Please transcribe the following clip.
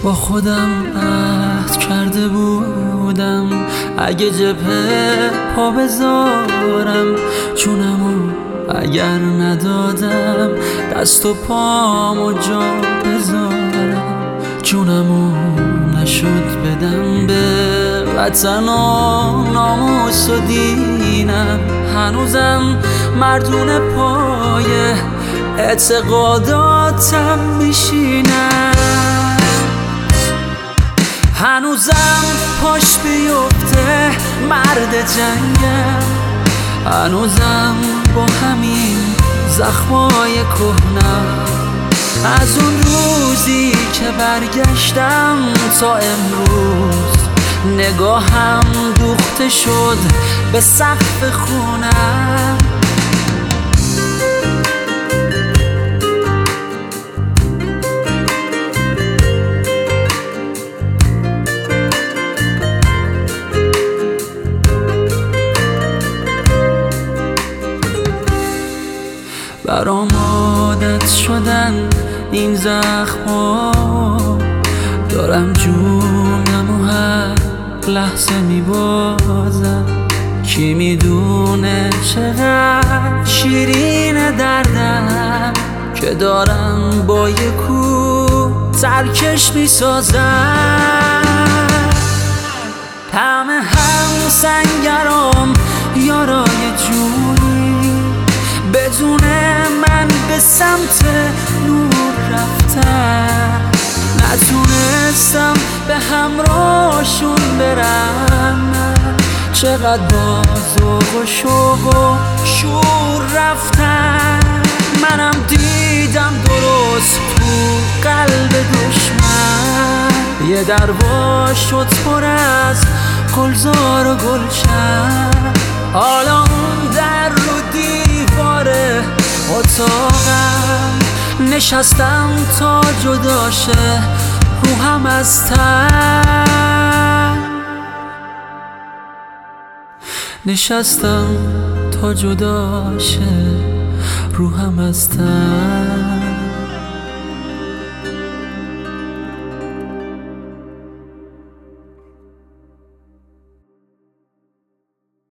با خودم عهد کرده بودم اگه جبهه پا بذارم جونمو اگر ندادم دست و پامو جا بذارم جونمو نشد بدم به وطن و ناموس و دینم هنوزم مردون پای اعتقاداتم میشینم هنوزم پاش بیفته مرد جنگم هنوزم با همین زخمای کهنم از اون روزی که برگشتم تا امروز نگاهم دوخته شد به سقف خونم برام عادت شدن این زخما دارم جونمو هر لحظه میبازم کی میدونه چقدر شیرین دردم که دارم با یه کوه ترکش میسازم طعم هم سنگرام یارای جونی بدون من به سمت نور رفتن نتونستم به همراهشون برم چقدر با ذوق و شوق و شور رفتن منم دیدم درست تو قلب دشمن یه دروا شد پر از گلزار و گلشن حالا اون در رو دیوار اتاقم نشستم تا جدا شه روحم از تن نشستم تا جدا شه روحم از تن